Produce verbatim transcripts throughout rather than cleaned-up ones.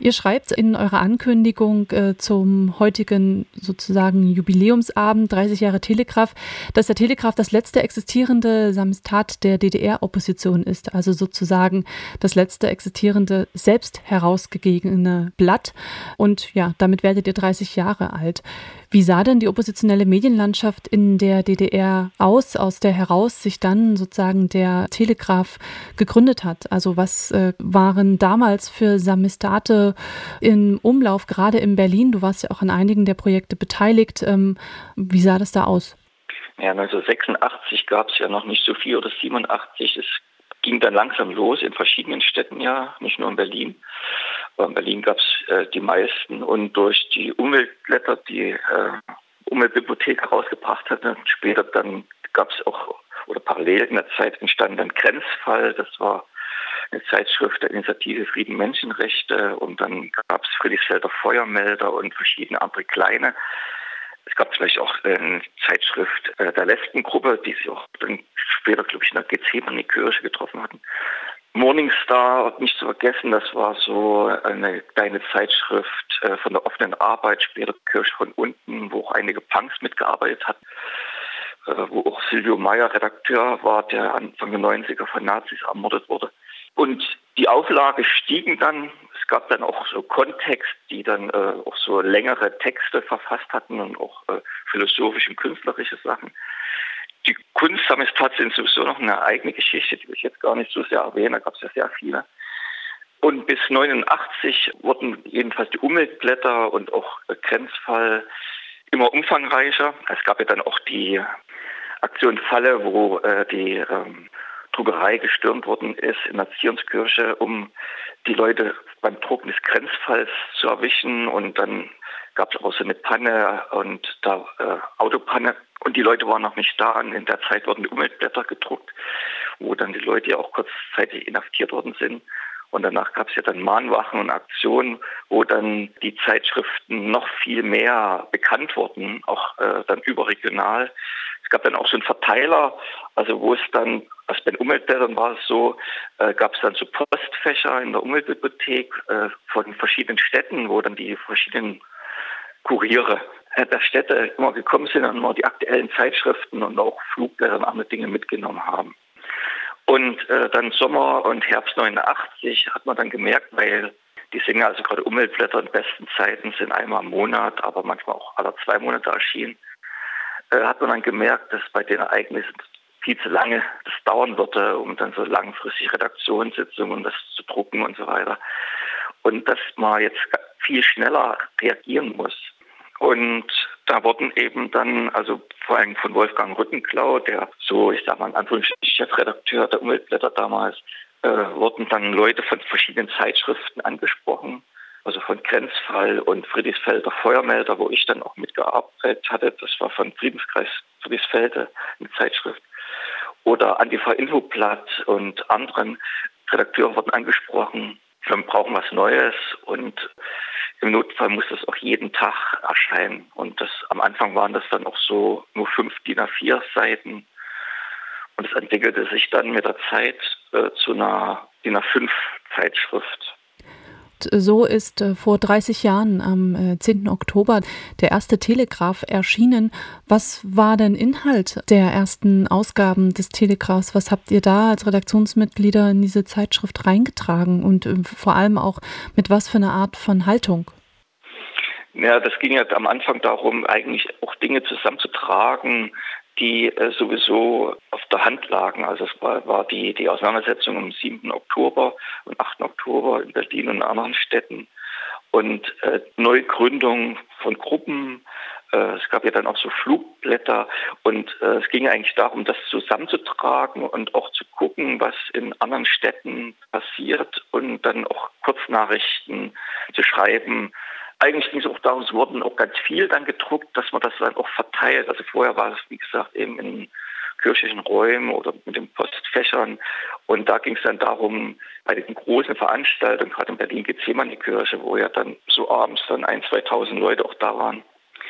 Ihr schreibt in eurer Ankündigung äh, zum heutigen sozusagen Jubiläumsabend, dreißig Jahre Telegraph, dass der Telegraph das letzte existierende Samizdat der D D R-Opposition ist, also sozusagen das letzte existierende selbst herausgegebene Blatt. Und ja, damit werdet ihr dreißig Jahre alt. Wie sah denn die oppositionelle Medienlandschaft in der D D R aus, aus der heraus sich dann sozusagen der Telegraph gegründet hat? Also was äh, waren damals für Samizdate im Umlauf, gerade in Berlin? Du warst ja auch an einigen der Projekte beteiligt. Ähm, wie sah das da aus? Ja, neunzehnhundertsechsundachtzig gab es ja noch nicht so viel, oder siebenundachtzig. Es ging dann langsam los in verschiedenen Städten, ja, nicht nur in Berlin. Aber in Berlin gab es äh, die meisten, und durch die Umweltblätter, die äh, Umweltbibliothek herausgebracht hatte, später dann gab es auch, oder parallel in der Zeit entstand dann Grenzfall, das war eine Zeitschrift der Initiative Frieden Menschenrechte, und dann gab es Friedrichsfelder Feuermelder und verschiedene andere kleine. Es gab vielleicht auch eine Zeitschrift äh, der Lesbengruppe, die sich auch dann später, glaube ich, in der Gethsemane-Kirche getroffen hatten. Morningstar, nicht zu vergessen, das war so eine kleine Zeitschrift äh, von der offenen Arbeit, später Kirche von unten, wo auch einige Punks mitgearbeitet hatten, äh, wo auch Silvio Meyer Redakteur war, der Anfang der neunziger von Nazis ermordet wurde. Und die Auflage stiegen dann. Es gab dann auch so Kontext, die dann äh, auch so längere Texte verfasst hatten und auch äh, philosophische und künstlerische Sachen. Die Kunstsamizdat sind sowieso noch eine eigene Geschichte, die will ich jetzt gar nicht so sehr erwähnen, da gab es ja sehr viele. Und bis neunundachtzig wurden jedenfalls die Umweltblätter und auch äh, Grenzfall immer umfangreicher. Es gab ja dann auch die Aktion Falle, wo äh, die ähm, Druckerei gestürmt worden ist in der Zionskirche, um die Leute beim Drucken des Grenzfalls zu erwischen. Und dann gab es auch so eine Panne und da äh, Autopanne. Und die Leute waren noch nicht da. Und in der Zeit wurden die Umweltblätter gedruckt, wo dann die Leute ja auch kurzzeitig inhaftiert worden sind. Und danach gab es ja dann Mahnwachen und Aktionen, wo dann die Zeitschriften noch viel mehr bekannt wurden, auch äh, dann überregional. Es gab dann auch so einen Verteiler, also wo es dann, also bei den Umweltblättern war es so, äh, gab es dann so Postfächer in der Umweltbibliothek äh, von verschiedenen Städten, wo dann die verschiedenen Kuriere äh, der Städte immer gekommen sind und immer die aktuellen Zeitschriften und auch Flugblätter und andere Dinge mitgenommen haben. Und äh, dann Sommer und Herbst neunundachtzig hat man dann gemerkt, weil die sind ja also gerade Umweltblätter in besten Zeiten sind einmal im Monat, aber manchmal auch alle zwei Monate erschienen, äh, hat man dann gemerkt, dass bei den Ereignissen viel zu lange das dauern würde, um dann so langfristig Redaktionssitzungen, das zu drucken und so weiter. Und dass man jetzt viel schneller reagieren muss. Und da wurden eben dann, also vor allem von Wolfgang Rüttenklau, der so, ich sag mal, in Anführungsstrichen Chefredakteur der Umweltblätter damals, äh, wurden dann Leute von verschiedenen Zeitschriften angesprochen, also von Grenzfall und Friedrichsfelder Feuermelder, wo ich dann auch mitgearbeitet hatte. Das war von Friedenskreis Friedrichsfelde, eine Zeitschrift. Oder Antifa Infoblatt und anderen Redakteuren wurden angesprochen. Wir brauchen was Neues und im Notfall muss das auch jeden Tag erscheinen. Und das am Anfang waren das dann auch so nur fünf D I N A vier Seiten. Und es entwickelte sich dann mit der Zeit äh, zu einer D I N A fünf Zeitschrift. So ist äh, vor dreißig Jahren am äh, zehnten Oktober der erste Telegraph erschienen. Was war denn Inhalt der ersten Ausgaben des Telegraphs? Was habt ihr da als Redaktionsmitglieder in diese Zeitschrift reingetragen und äh, vor allem auch mit was für einer Art von Haltung? Ja, das ging ja am Anfang darum, eigentlich auch Dinge zusammenzutragen, die äh, sowieso auf der Hand lagen. Also es war, war die, die Auseinandersetzung am siebten Oktober und achten Oktober in Berlin und in anderen Städten und äh, Neugründung von Gruppen. Äh, es gab ja dann auch so Flugblätter und äh, es ging eigentlich darum, das zusammenzutragen und auch zu gucken, was in anderen Städten passiert und dann auch Kurznachrichten zu schreiben. Eigentlich ging es auch darum, es wurden auch ganz viel dann gedruckt, dass man das dann auch verteilt. Also vorher war es, wie gesagt, eben in kirchlichen Räumen oder mit den Postfächern. Und da ging es dann darum, bei den großen Veranstaltungen, gerade in Berlin Gethsemane-Kirche, wo ja dann so abends dann ein-, zweitausend Leute auch da waren,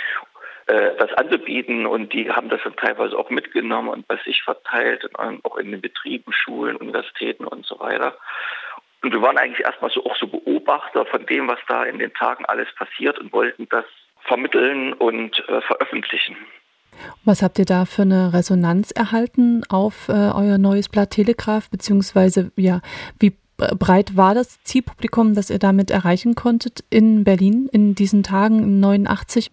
äh, das anzubieten. Und die haben das dann teilweise auch mitgenommen und bei sich verteilt, und auch in den Betrieben, Schulen, Universitäten und so weiter. Und wir waren eigentlich erstmal so auch so Beobachter von dem, was da in den Tagen alles passiert und wollten das vermitteln und äh, veröffentlichen. Was habt ihr da für eine Resonanz erhalten auf äh, euer neues Blatt Telegraph, beziehungsweise ja, wie breit war das Zielpublikum, das ihr damit erreichen konntet in Berlin in diesen Tagen im neunundachtzig?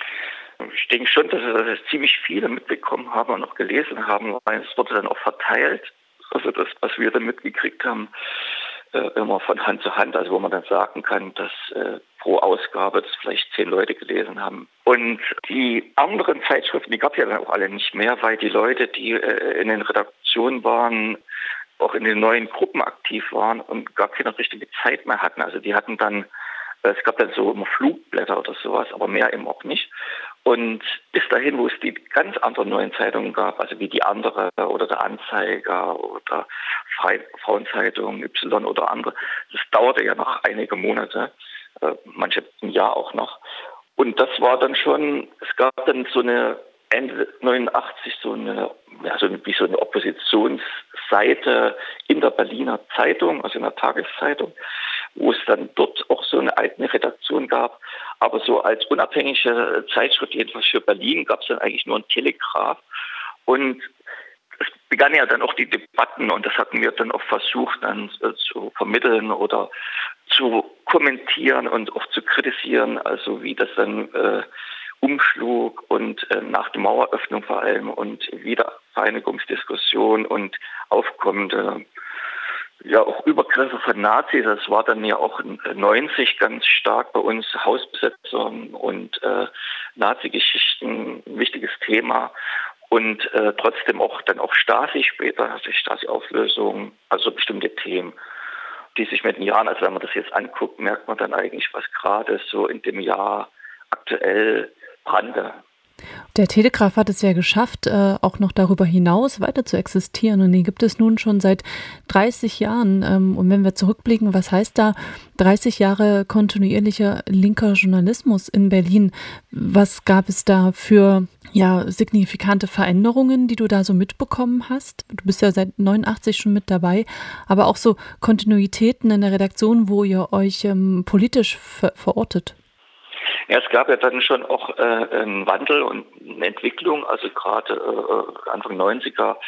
Ich denke schon, dass wir das ziemlich viele mitbekommen haben und auch gelesen haben, weil es wurde dann auch verteilt. Also das, was wir dann mitgekriegt haben, äh, immer von Hand zu Hand, also wo man dann sagen kann, dass äh, pro Ausgabe das vielleicht zehn Leute gelesen haben. Und die anderen Zeitschriften, die gab es ja dann auch alle nicht mehr, weil die Leute, die äh, in den Redaktionen waren, auch in den neuen Gruppen aktiv waren und gar keine richtige Zeit mehr hatten. Also die hatten dann, äh, es gab dann so immer Flugblätter oder sowas, aber mehr eben auch nicht. Und bis dahin, wo es die ganz anderen neuen Zeitungen gab, also wie die andere oder der Anzeiger oder Frauenzeitung Y oder andere, das dauerte ja noch einige Monate, äh, manche ein Jahr auch noch. Und das war dann schon, es gab dann so eine Ende neunundachtzig so eine, ja, so eine, wie so eine Oppositionsseite in der Berliner Zeitung, also in der Tageszeitung, wo es dann dort auch so eine eigene Redaktion gab. Aber so als unabhängige Zeitschrift, jedenfalls für Berlin, gab es dann eigentlich nur ein Telegraph. Und es begannen ja dann auch die Debatten und das hatten wir dann auch versucht, dann äh, zu vermitteln oder zu kommentieren und auch zu kritisieren, also wie das dann äh, umschlug und äh, nach der Maueröffnung vor allem und Wiedervereinigungsdiskussion und aufkommende ja auch Übergriffe von Nazis. Das war dann ja auch neunzig ganz stark bei uns, Hausbesetzung und äh, Nazi-Geschichten, ein wichtiges Thema. Und äh, trotzdem auch dann auch Stasi später, also Stasi-Auflösung, also bestimmte Themen, die sich mit den Jahren, also wenn man das jetzt anguckt, merkt man dann eigentlich, was gerade so in dem Jahr aktuell brannte. Der Telegraph hat es ja geschafft, äh, auch noch darüber hinaus weiter zu existieren. Und den gibt es nun schon seit dreißig Jahren. Ähm, und wenn wir zurückblicken, was heißt da dreißig Jahre kontinuierlicher linker Journalismus in Berlin? Was gab es da für ja, signifikante Veränderungen, die du da so mitbekommen hast? Du bist ja seit neunundachtzig schon mit dabei, aber auch so Kontinuitäten in der Redaktion, wo ihr euch ähm, politisch ver- verortet. Ja, es gab ja dann schon auch äh, einen Wandel und eine Entwicklung. Also gerade äh, Anfang neunziger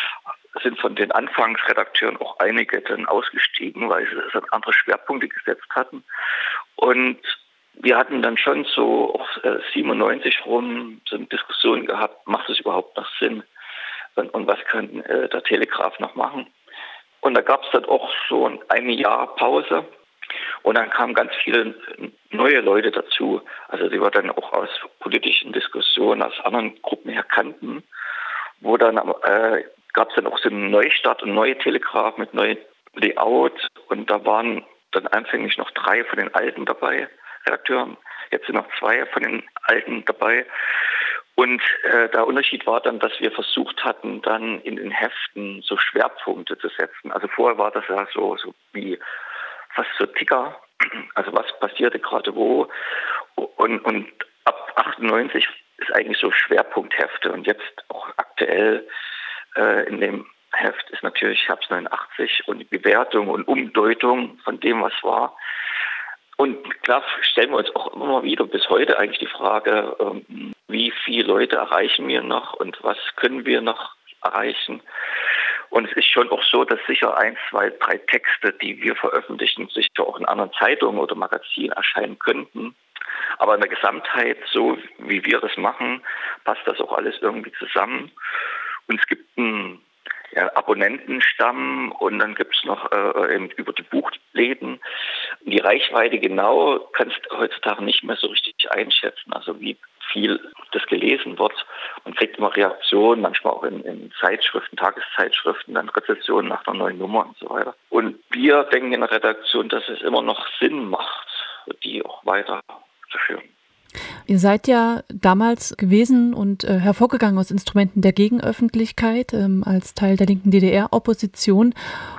sind von den Anfangsredakteuren auch einige dann ausgestiegen, weil sie dann andere Schwerpunkte gesetzt hatten. Und wir hatten dann schon so auch äh, siebenundneunzig rum so eine Diskussion gehabt, macht es überhaupt noch Sinn? Und, und was kann äh, der Telegraph noch machen? Und da gab es dann auch so ein, ein Jahr Pause. Und dann kamen ganz viele neue Leute dazu, also die wir dann auch aus politischen Diskussionen, aus anderen Gruppen her kannten, wo dann äh, gab es dann auch so einen Neustart und neue Telegraph mit neuem Layout und da waren dann anfänglich noch drei von den Alten dabei, Redakteuren, jetzt sind noch zwei von den Alten dabei. Und äh, der Unterschied war dann, dass wir versucht hatten, dann in den Heften so Schwerpunkte zu setzen. Also vorher war das ja so, so wie fast so Ticker, also was passierte gerade wo. Und, und ab achtundneunzig ist eigentlich so Schwerpunkthefte. Und jetzt auch aktuell äh, in dem Heft ist natürlich Herbst neunundachtzig und die Bewertung und Umdeutung von dem, was war. Und klar stellen wir uns auch immer mal wieder bis heute eigentlich die Frage, ähm, wie viele Leute erreichen wir noch und was können wir noch erreichen. Und es ist schon auch so, dass sicher ein, zwei, drei Texte, die wir veröffentlichen, sicher auch in anderen Zeitungen oder Magazinen erscheinen könnten. Aber in der Gesamtheit, so wie wir das machen, passt das auch alles irgendwie zusammen. Und es gibt einen ja, Abonnentenstamm und dann gibt es noch äh, eben über die Buchläden. Die Reichweite genau kannst du heutzutage nicht mehr so richtig einschätzen, also wie viel das gelesen wird. Man kriegt immer Reaktionen, manchmal auch in, in Zeitschriften, Tageszeitschriften, dann Rezensionen nach einer neuen Nummer und so weiter. Und wir denken in der Redaktion, dass es immer noch Sinn macht, die auch weiter zu führen. Ihr seid ja damals gewesen und äh, hervorgegangen aus Instrumenten der Gegenöffentlichkeit ähm, als Teil der linken D D R-Opposition.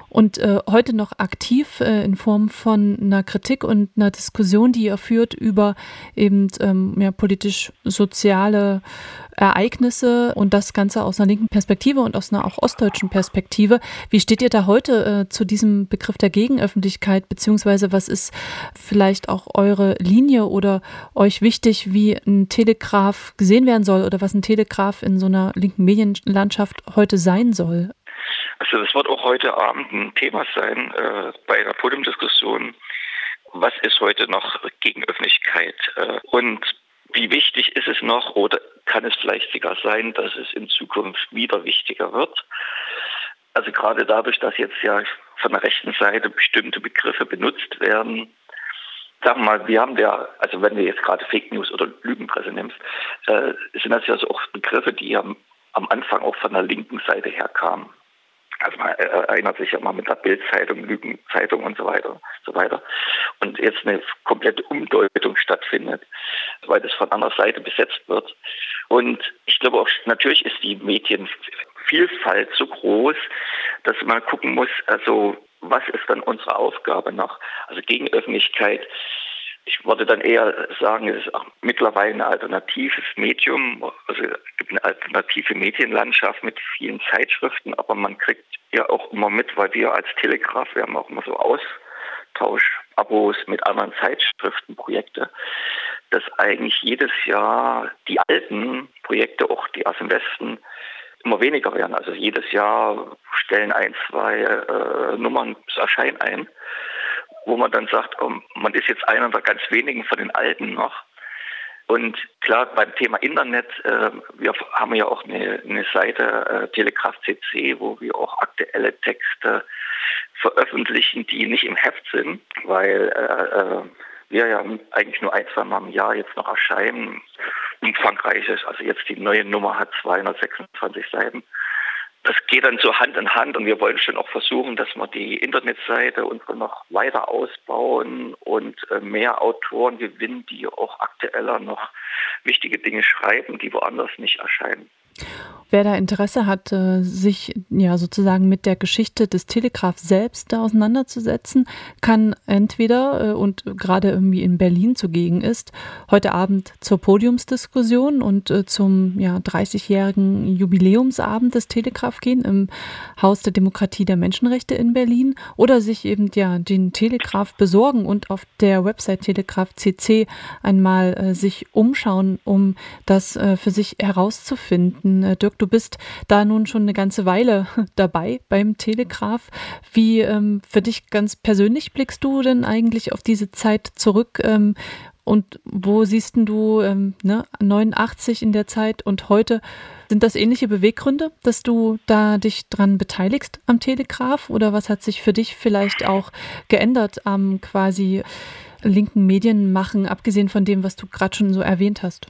und äh, heute noch aktiv äh, in Form von einer Kritik und einer Diskussion, die ihr führt über eben ähm, ja, politisch-soziale Ereignisse und das Ganze aus einer linken Perspektive und aus einer auch ostdeutschen Perspektive. Wie steht ihr da heute äh, zu diesem Begriff der Gegenöffentlichkeit, beziehungsweise was ist vielleicht auch eure Linie oder euch wichtig, wie ein Telegraph gesehen werden soll oder was ein Telegraph in so einer linken Medienlandschaft heute sein soll? Also das wird auch heute Abend ein Thema sein äh, bei der Podiumdiskussion. Was ist heute noch Gegenöffentlichkeit? Äh, und wie wichtig ist es noch oder kann es vielleicht sogar sein, dass es in Zukunft wieder wichtiger wird? Also gerade dadurch, dass jetzt ja von der rechten Seite bestimmte Begriffe benutzt werden. Sagen wir mal, wir haben ja, also wenn du jetzt gerade Fake News oder Lügenpresse nimmst, äh, sind das ja so auch Begriffe, die am, am Anfang auch von der linken Seite herkamen. Also man erinnert sich ja mal mit der Bild-Zeitung, Lügenzeitung und so weiter, so weiter. Und jetzt eine komplette Umdeutung stattfindet, weil das von anderer Seite besetzt wird. Und ich glaube auch, natürlich ist die Medienvielfalt so groß, dass man gucken muss, also was ist dann unsere Aufgabe noch? Also Gegenöffentlichkeit. Ich würde dann eher sagen, es ist auch mittlerweile ein alternatives Medium, also es gibt eine alternative Medienlandschaft mit vielen Zeitschriften, aber man kriegt ja auch immer mit, weil wir als Telegraph, wir haben auch immer so Austauschabos mit anderen Zeitschriftenprojekte, dass eigentlich jedes Jahr die alten Projekte, auch die aus dem Westen, immer weniger werden. Also jedes Jahr stellen ein, zwei äh, Nummern das Erscheinen ein, wo man dann sagt, oh, man ist jetzt einer der ganz wenigen von den Alten noch. Und klar, beim Thema Internet, äh, wir haben ja auch eine, eine Seite, äh, Telegraph C C, wo wir auch aktuelle Texte veröffentlichen, die nicht im Heft sind, weil äh, äh, wir ja eigentlich nur ein, zwei Mal im Jahr jetzt noch erscheinen. Umfangreiches, also jetzt die neue Nummer hat zweihundertsechsundzwanzig Seiten. Das geht dann so Hand in Hand und wir wollen schon auch versuchen, dass wir die Internetseite unsere noch weiter ausbauen und mehr Autoren gewinnen, die auch aktueller noch wichtige Dinge schreiben, die woanders nicht erscheinen. Wer da Interesse hat, sich ja sozusagen mit der Geschichte des Telegraph selbst auseinanderzusetzen, kann entweder und gerade irgendwie in Berlin zugegen ist, heute Abend zur Podiumsdiskussion und zum ja, dreißigjährigen Jubiläumsabend des Telegraph gehen im Haus der Demokratie der Menschenrechte in Berlin oder sich eben ja den Telegraph besorgen und auf der Website Telegraph C C einmal äh, sich umschauen, um das äh, für sich herauszufinden. Dirk, du bist da nun schon eine ganze Weile dabei beim Telegraph. Wie ähm, für dich ganz persönlich blickst du denn eigentlich auf diese Zeit zurück? Ähm, und wo siehst denn du ähm, ne, neunundachtzig in der Zeit und heute? Sind das ähnliche Beweggründe, dass du da dich dran beteiligst am Telegraph? Oder was hat sich für dich vielleicht auch geändert am quasi linken Medienmachen, abgesehen von dem, was du gerade schon so erwähnt hast?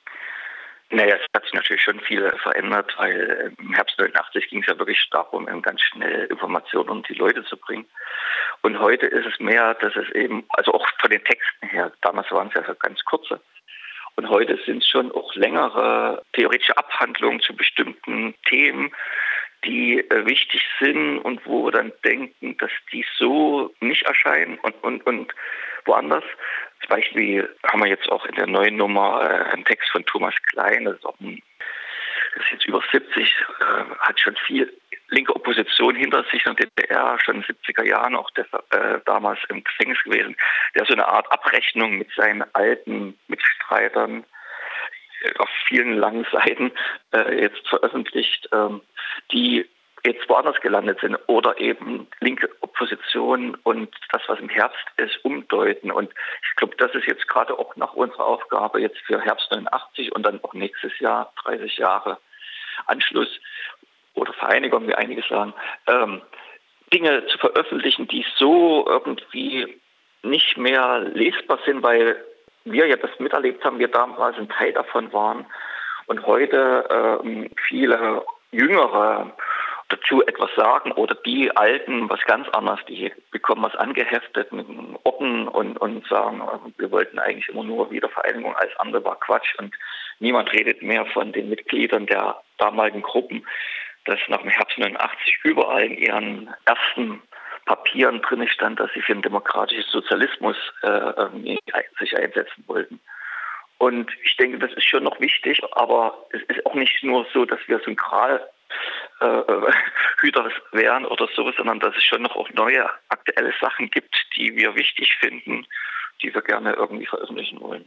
Naja, es hat sich natürlich schon viel verändert, weil im Herbst neunundachtzig ging es ja wirklich darum, ganz schnell Informationen unter die Leute zu bringen. Und heute ist es mehr, dass es eben, also auch von den Texten her, damals waren es ja so ganz kurze. Und heute sind es schon auch längere theoretische Abhandlungen zu bestimmten Themen, die äh, wichtig sind und wo wir dann denken, dass die so nicht erscheinen und, und, und woanders. Zum Beispiel haben wir jetzt auch in der neuen Nummer äh, einen Text von Thomas Klein, das ist, auch ein, das ist jetzt über siebzig, äh, hat schon viel linke Opposition hinter sich in der D D R, schon in den siebziger Jahren, auch der, äh, damals im Gefängnis gewesen, der so eine Art Abrechnung mit seinen alten Mitstreitern auf vielen langen Seiten äh, jetzt veröffentlicht, ähm, die jetzt woanders gelandet sind oder eben linke Opposition und das, was im Herbst ist, umdeuten. Und ich glaube, das ist jetzt gerade auch nach unserer Aufgabe jetzt für Herbst neunundachtzig und dann auch nächstes Jahr, dreißig Jahre Anschluss oder Vereinigung, wie einige sagen, ähm, Dinge zu veröffentlichen, die so irgendwie nicht mehr lesbar sind, weil wir ja das miterlebt haben, wir damals ein Teil davon waren und heute ähm, viele Jüngere dazu etwas sagen oder die Alten was ganz anderes, die bekommen was angeheftet mit Orden und, und sagen, wir wollten eigentlich immer nur Wiedervereinigung, alles andere war Quatsch und niemand redet mehr von den Mitgliedern der damaligen Gruppen. dass nach dem Herbst neunundachtzig überall in ihren ersten Papieren drin stand, dass sie für den demokratischen Sozialismus äh, sich einsetzen wollten. Und ich denke, das ist schon noch wichtig, aber es ist auch nicht nur so, dass wir Synchral äh, Hüter wären oder so, sondern dass es schon noch auch neue aktuelle Sachen gibt, die wir wichtig finden, die wir gerne irgendwie veröffentlichen wollen.